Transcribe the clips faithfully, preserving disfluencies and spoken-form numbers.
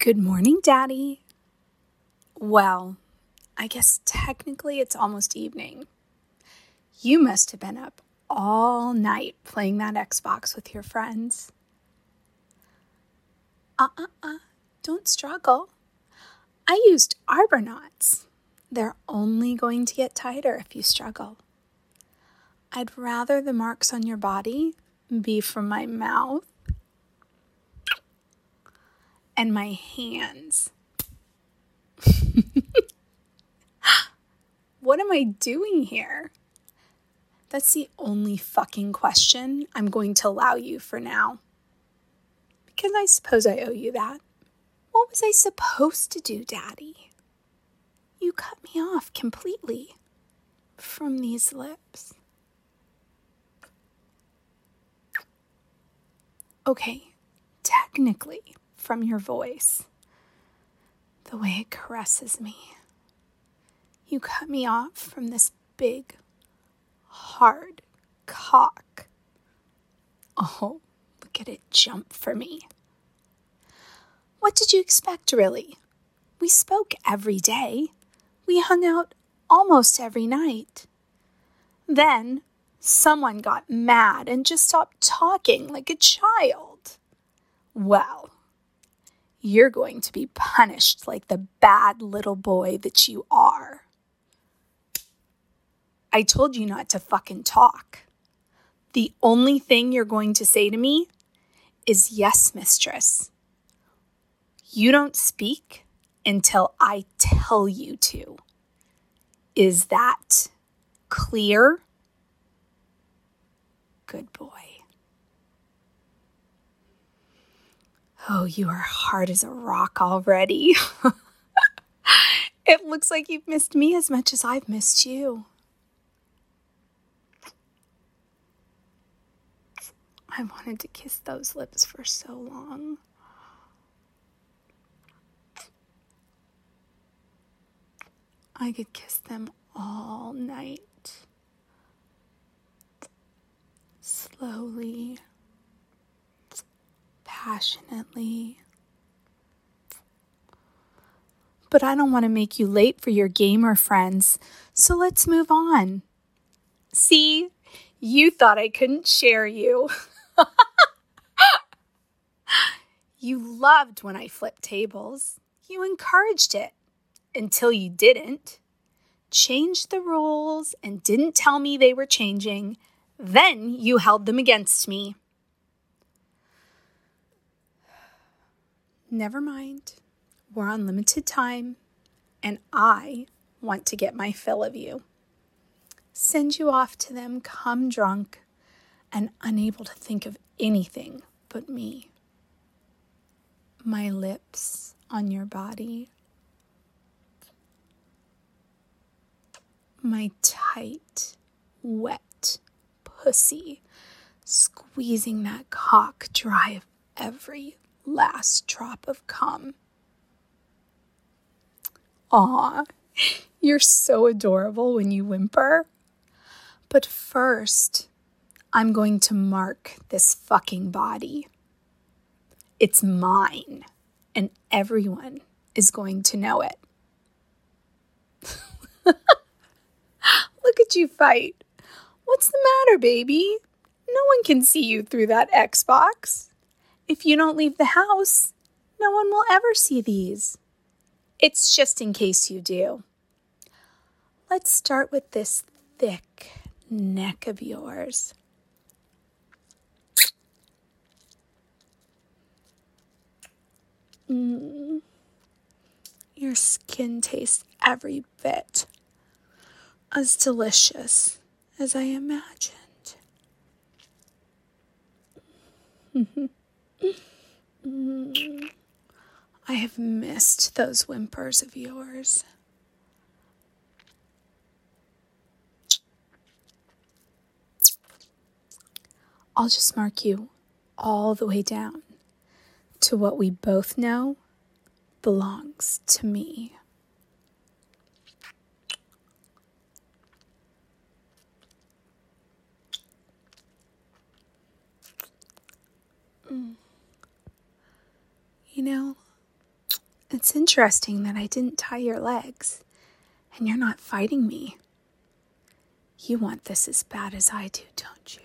Good morning, Daddy. Well, I guess technically it's almost evening. You must have been up all night playing that Xbox with your friends. Uh-uh-uh, don't struggle. I used arbor knots. They're only going to get tighter if you struggle. I'd rather the marks on your body be from my mouth and my hands. What am I doing here? That's the only fucking question I'm going to allow you for now. Because I suppose I owe you that. What was I supposed to do, Daddy? You cut me off completely from these lips. Okay, technically from your voice, the way it caresses me. You cut me off from this big, hard cock. Oh, look at it jump for me. What did you expect, really? We spoke every day. We hung out almost every night. Then someone got mad and just stopped talking like a child. Well, you're going to be punished like the bad little boy that you are. I told you not to fucking talk. The only thing you're going to say to me is yes, mistress. You don't speak until I tell you to. Is that clear? Good boy. Oh, you are hard as a rock already. It looks like you've missed me as much as I've missed you. I wanted to kiss those lips for so long. I could kiss them all night. Slowly. Passionately. But I don't want to make you late for your gamer friends, so let's move on. See, you thought I couldn't share you. You loved when I flipped tables. You encouraged it until you didn't. Changed the rules and didn't tell me they were changing. Then you held them against me. Never mind. We're on limited time, and I want to get my fill of you. Send you off to them, come drunk, and unable to think of anything but me. My lips on your body. My tight, wet pussy squeezing that cock dry of every last drop of cum. Aw, you're so adorable when you whimper. But first, I'm going to mark this fucking body. It's mine, and everyone is going to know it. Look at you fight. What's the matter, baby? No one can see you through that Xbox. If you don't leave the house, no one will ever see these. It's just in case you do. Let's start with this thick neck of yours. Mm. Your skin tastes every bit as delicious as I imagined. Mm. I have missed those whimpers of yours. I'll just mark you all the way down to what we both know belongs to me. Mm. You know, It's interesting that I didn't tie your legs, and you're not fighting me. You want this as bad as I do, don't you?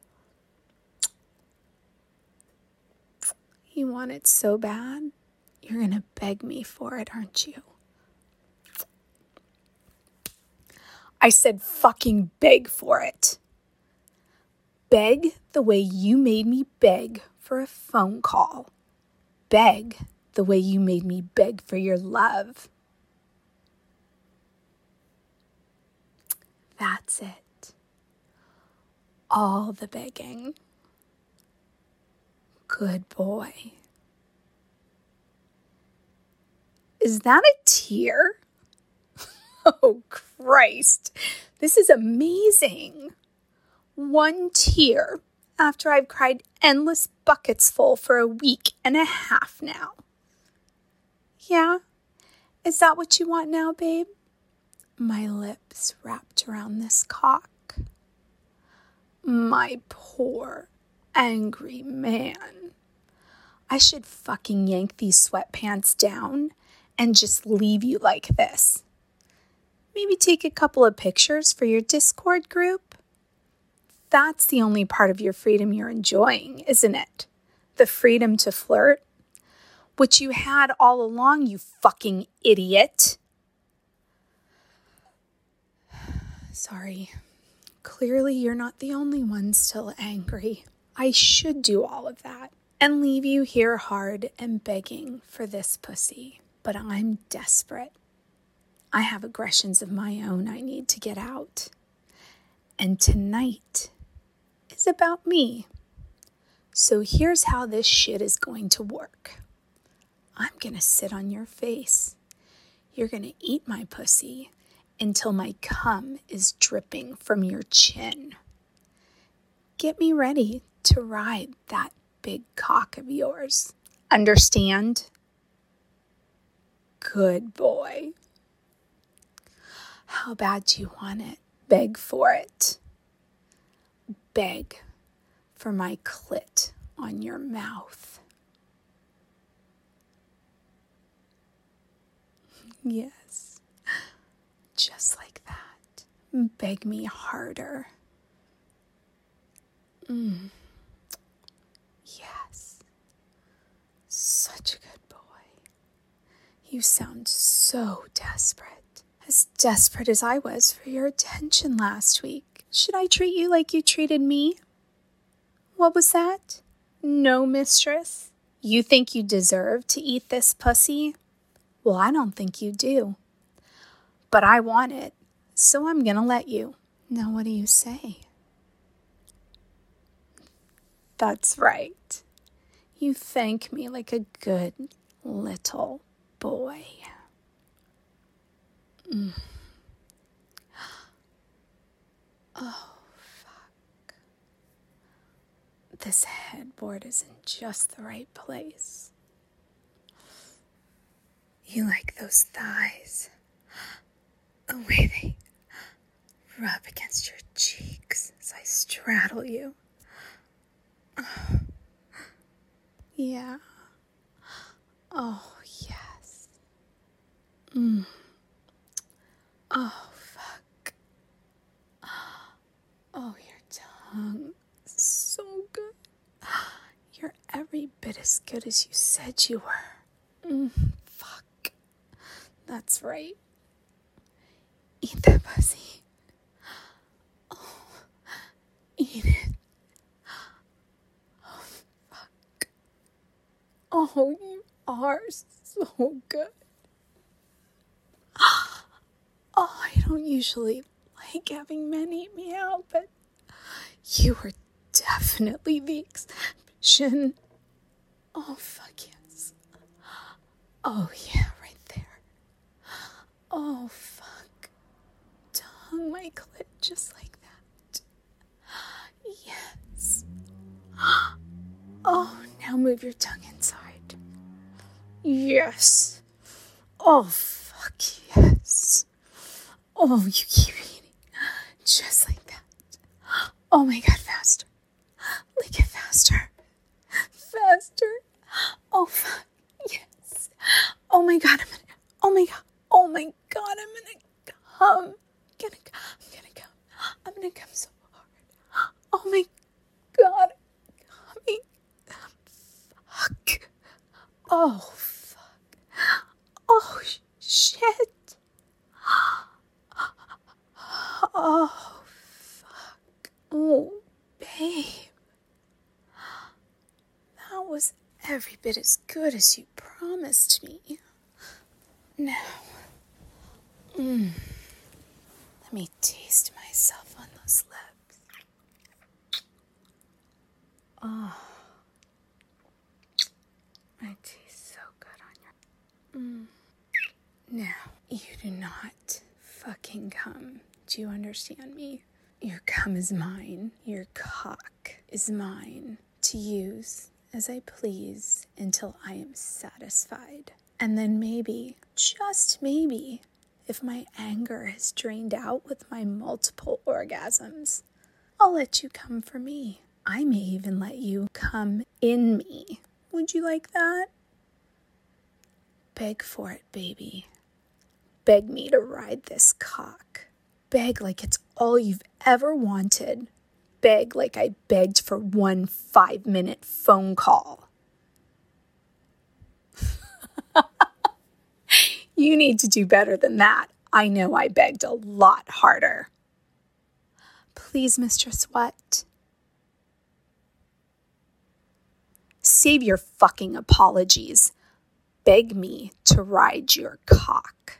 You want it so bad, you're going to beg me for it, aren't you? I said fucking beg for it. Beg the way you made me beg for a phone call. Beg the way you made me beg for your love. That's it. All the begging. Good boy. Is that a tear? Oh, Christ. This is amazing. One tear after I've cried endless buckets full for a week and a half now. Yeah? Is that what you want now, babe? My lips wrapped around this cock. My poor, angry man. I should fucking yank these sweatpants down and just leave you like this. Maybe take a couple of pictures for your Discord group. That's the only part of your freedom you're enjoying, isn't it? The freedom to flirt, which you had all along, you fucking idiot. Sorry. Clearly, you're not the only one still angry. I should do all of that and leave you here hard and begging for this pussy. But I'm desperate. I have aggressions of my own I need to get out. And tonight is about me. So here's how this shit is going to work. I'm going to sit on your face. You're going to eat my pussy until my cum is dripping from your chin. Get me ready to ride that big cock of yours. Understand? Good boy. How bad do you want it? Beg for it. Beg for my clit on your mouth. Yes, just like that. Beg me harder. Mm. Yes, such a good boy. You sound so desperate. As desperate as I was for your attention last week. Should I treat you like you treated me? What was that? No, mistress. You think you deserve to eat this pussy? Well, I don't think you do. But I want it, so I'm gonna let you. Now, what do you say? That's right. You thank me like a good little boy. Mm. Oh, fuck. This headboard is in just the right place. You like those thighs, the way they rub against your cheeks as I straddle you. Oh. Yeah. Oh, yes. Mm. Oh, fuck. Oh, your tongue. So good. You're every bit as good as you said you were. Mm, fuck. That's right. Eat that pussy. Oh, eat it. Oh, fuck. Oh, you are so good. Oh, I don't usually like having men eat me out, but you were definitely the exception. Oh, fuck yes. Oh, yeah, right there. Oh, fuck. Tongue my clit just like that. Yes. Oh, now move your tongue inside. Yes. Oh, fuck yes. Oh, you keep eating. Just like that. Oh my god, faster. Lick it faster. Faster. Oh, fuck. Yes. Oh my god. Oh, fuck. Oh, sh- shit. Oh, fuck. Oh, babe. That was every bit as good as you promised me. Now, mm, let me taste myself on those lips. Oh, it tastes so good on your... Mm. Now, you do not fucking come. Do you understand me? Your cum is mine. Your cock is mine to use as I please until I am satisfied. And then maybe, just maybe, if my anger has drained out with my multiple orgasms, I'll let you come for me. I may even let you come in me. Would you like that? Beg for it, baby. Beg me to ride this cock. Beg like it's all you've ever wanted. Beg like I begged for one five-minute phone call. You need to do better than that. I know I begged a lot harder. Please, Mistress What? Save your fucking apologies. Beg me to ride your cock.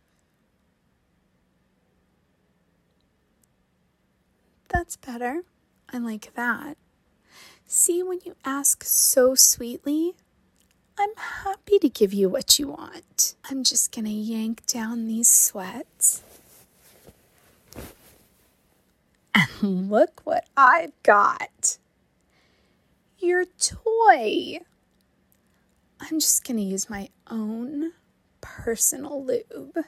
That's better. I like that. See, when you ask so sweetly, I'm happy to give you what you want. I'm just gonna yank down these sweats. And look what I've got. Your toy. I'm just gonna use my own personal lube.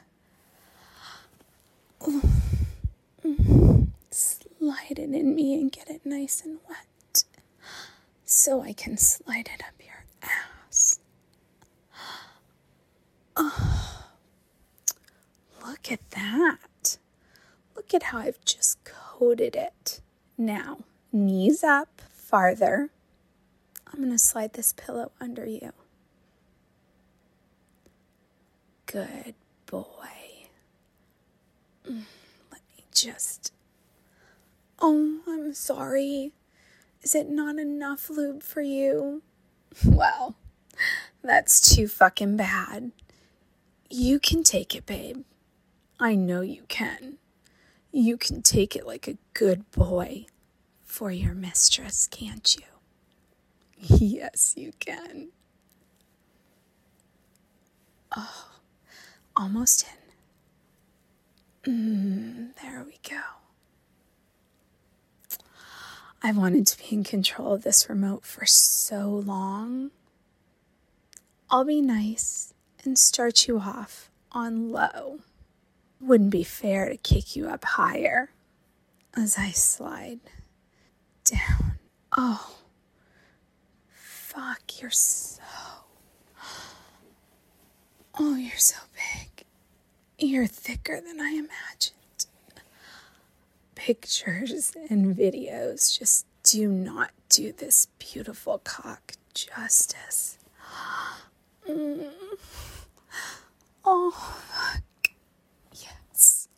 Slide it in me and get it nice and wet so I can slide it up your ass. Oh, look at that. Look at how I've just coated it. Now, knees up farther. I'm going to slide this pillow under you. Good boy. Let me just... Oh, I'm sorry. Is it not enough lube for you? Well, that's too fucking bad. You can take it, babe. I know you can. You can take it like a good boy for your mistress, can't you? Yes, you can. Oh, almost in. Mm, there we go. I wanted to be in control of this remote for so long. I'll be nice and start you off on low. Wouldn't be fair to kick you up higher as I slide down. Oh, fuck, you're so... Oh, you're so big. You're thicker than I imagined. Pictures and videos just do not do this beautiful cock justice. Mm. Oh, fuck. Yes.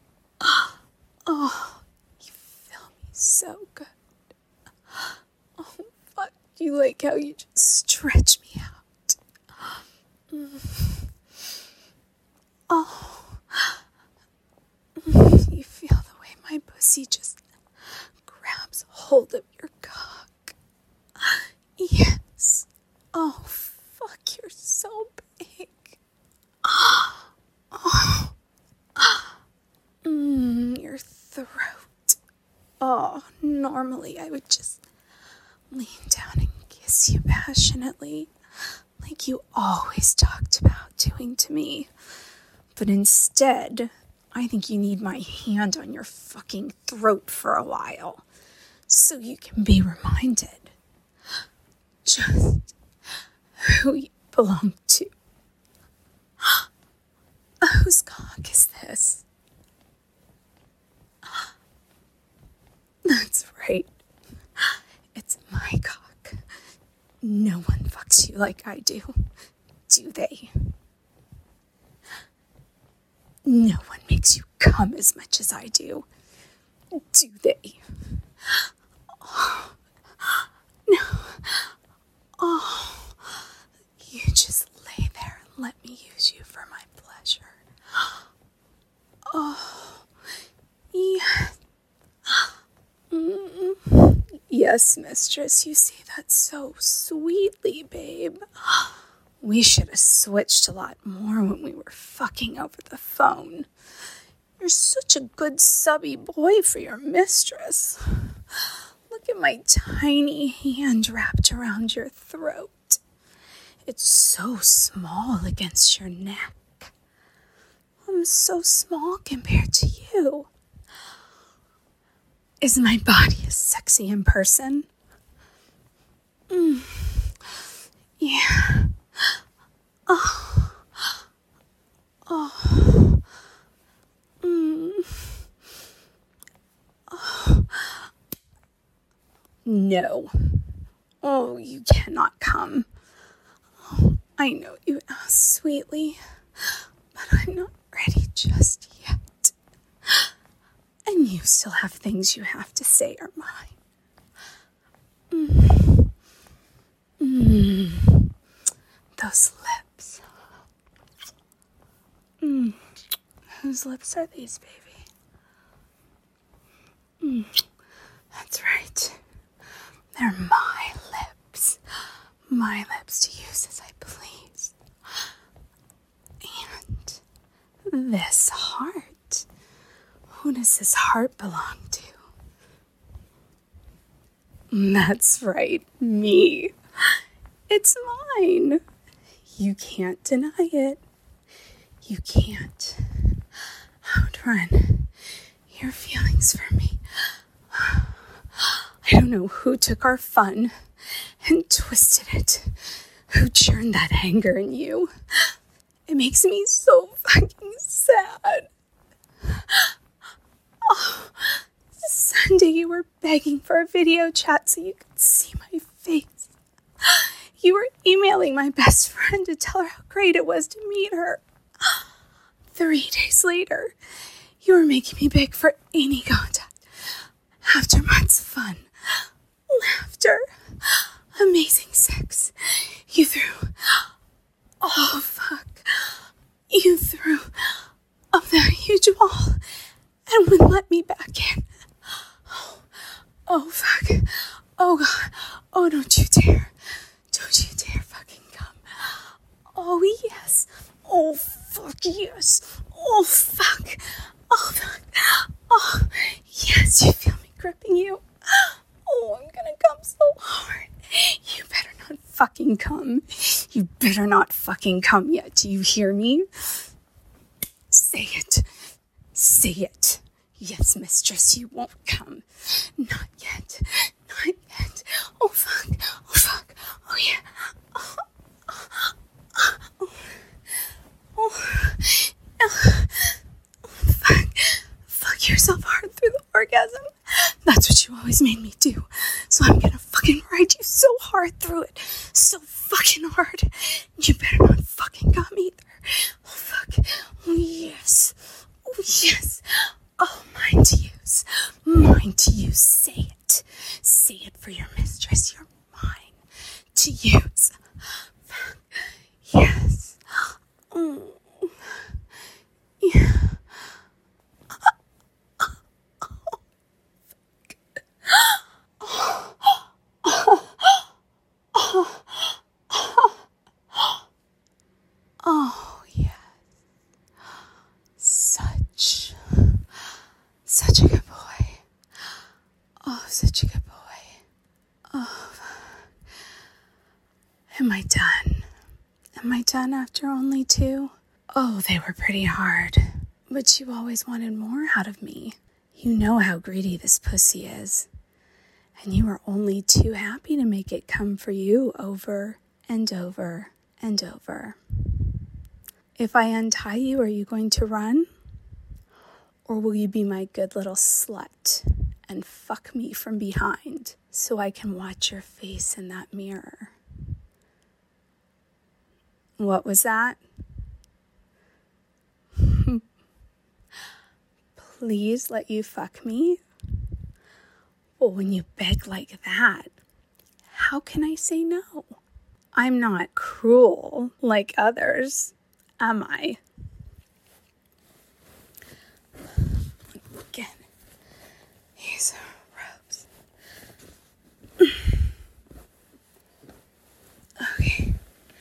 Oh, you feel me so good. Oh, fuck. You like how you just stretch me out. Mm. Oh. You feel the way my pussy just grabs hold of your cock. Yes. Oh, fuck, you're so big. Oh. Mm, your throat. Oh, normally I would just lean down and kiss you passionately, like you always talked about doing to me. But instead, I think you need my hand on your fucking throat for a while, so you can be reminded just who you belong to. Whose cock is this? That's right. It's my cock. No one fucks you like I do, do they? No one makes you come as much as I do, do they? Oh, no. Oh, you just lay there and let me use you for my pleasure. Oh, yes. Mm. Yes, mistress, you say that so sweetly, babe. We should have switched a lot more when we were fucking over the phone. You're such a good subby boy for your mistress. Look at my tiny hand wrapped around your throat. It's so small against your neck. I'm so small compared to you. Is my body as sexy in person? Mm. Yeah. Oh. Oh. Mm. Oh. No. Oh, you cannot come. Oh, I know you asked sweetly, but I'm not ready just yet. And you still have things you have to say are mine. Mm. Mm. Those lips. Mm. Whose lips are these, baby? Mm. That's right. They're my lips. My lips to use as I please. And this heart. Who does this heart belong to? That's right, me. It's mine. You can't deny it. You can't outrun your feelings for me. I don't know who took our fun and twisted it. Who churned that anger in you. It makes me so fucking sad. Oh, Sunday you were begging for a video chat so you could see my face. You were emailing my best friend to tell her how great it was to meet her. Three days later, you were making me beg for any contact. After months of fun, laughter, amazing sex, you threw, oh fuck, you threw up that huge wall and wouldn't let me back in. Oh, oh fuck, oh god, oh don't you dare, don't you dare fucking come. Oh yes, oh fuck yes, oh fuck, oh fuck, oh yes, you feel me gripping you. Oh, I'm gonna come so hard. You better not fucking come. You better not fucking come yet. Do you hear me? Say it. Say it. Yes, mistress, you won't come. Not yet. Not yet. Oh, fuck. Oh, fuck. Oh, yeah. Oh, oh, oh, oh, oh, fuck. Fuck yourself hard through the orgasm. That's what you always made me do. So I'm gonna fucking ride you so hard through it. So fucking hard. You better not fucking come either. Oh, fuck. Oh, yes. Oh, yes. Oh, mine to use. Mine to use. Say it. Say it for your mistress. You're mine to use. Fuck. Yes. Oh. Yeah. Oh, yes. Such, such a good boy. Oh, such a good boy. Oh, am I done? Am I done after only two? Oh, they were pretty hard. But you always wanted more out of me. You know how greedy this pussy is. And you were only too happy to make it come for you over and over and over. If I untie you, are you going to run? Or will you be my good little slut and fuck me from behind so I can watch your face in that mirror? What was that? Please let you fuck me? Well, when you beg like that, how can I say no? I'm not cruel like others, am I? Again, these robes. Okay.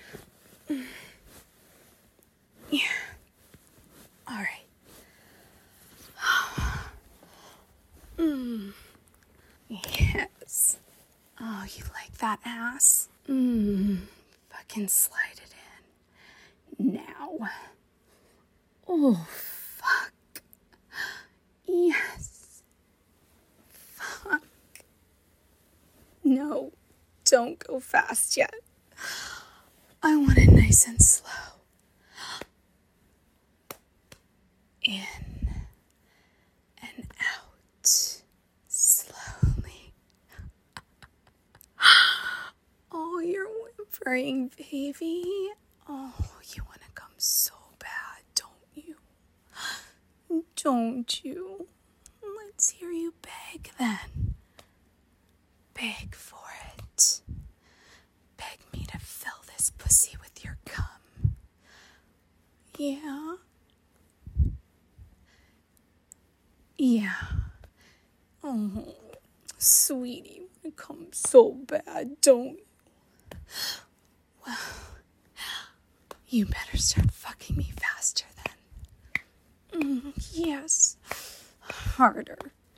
Yeah. All right. Mm. Yes. Oh, you like that ass? Mmm. Fucking slide it in. Now. Oh, fuck. Yes. Fuck. No. Don't go fast yet. I want it nice and slow. In and out. Slowly. Oh, you're whimpering, baby. Oh, you want to come so bad, don't you? Don't you? Let's hear you beg then. Beg for it. Beg me to fill this pussy with your cum. Yeah? Yeah. Oh, sweetie, you come so bad, don't you? Well, you better start fucking me faster then. Mm, yes. Harder.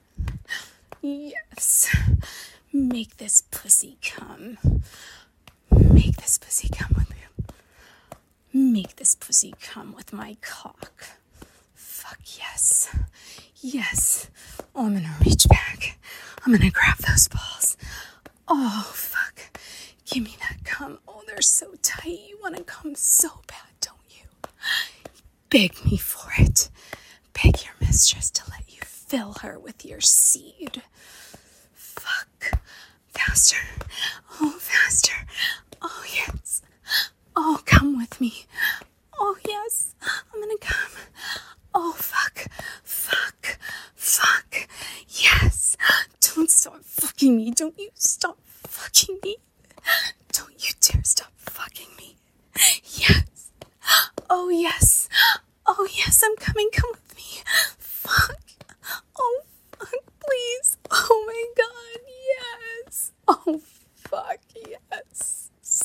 Yes. Make this pussy come. Make this pussy come with me. Make this pussy come with my cock. Fuck yes. Yes. Oh, I'm gonna reach back. I'm gonna grab those balls. Oh, fuck. Give me that cum. Oh, they're so tight. You wanna come so bad, don't you? Beg me for it. Beg your mistress to let you fill her with your seed. Fuck. Faster. Oh, faster. Oh, yes. Oh, come with me. Oh, yes. I'm gonna come. Oh, fuck. Fuck. Fuck. Yes. Don't stop fucking me. Don't you stop fucking me. Don't you dare stop fucking me. Yes. Oh, yes. Oh, yes. I'm coming. Come with me. Fuck. Oh, fuck. Please. Oh, my God. Yes. Oh, fuck. Yes.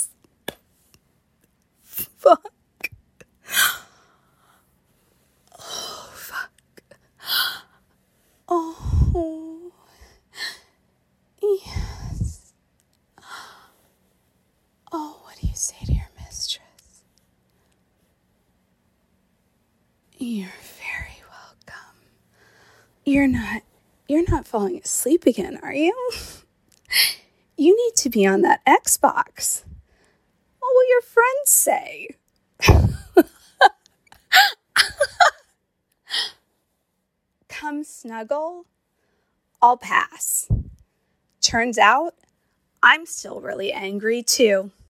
Fuck. Oh, fuck. Oh. Yes. Oh, what do you say to your mistress? You're very welcome. You're not, you're not falling asleep again, are you? You need to be on that Xbox. What will your friends say? Come snuggle? I'll pass. Turns out, I'm still really angry too.